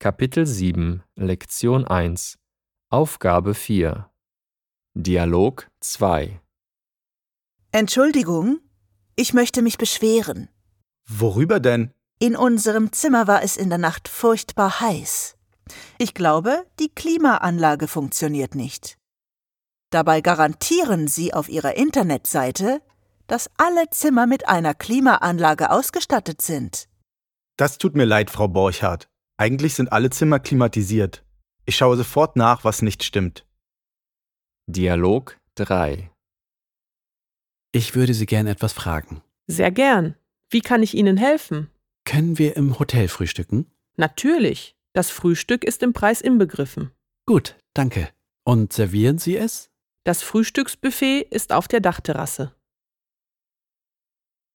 Kapitel 7, Lektion 1 Aufgabe 4 Dialog 2 Entschuldigung, ich möchte mich beschweren. Worüber denn? In unserem Zimmer war es in der Nacht furchtbar heiß. Ich glaube, die Klimaanlage funktioniert nicht. Dabei garantieren Sie auf Ihrer Internetseite, dass alle Zimmer mit einer Klimaanlage ausgestattet sind. Das tut mir leid, Frau Borchardt. Eigentlich sind alle Zimmer klimatisiert. Ich schaue sofort nach, was nicht stimmt. Dialog 3 Ich würde Sie gern etwas fragen. Sehr gern. Wie kann ich Ihnen helfen? Können wir im Hotel frühstücken? Natürlich. Das Frühstück ist im Preis inbegriffen. Gut, danke. Und servieren Sie es? Das Frühstücksbuffet ist auf der Dachterrasse.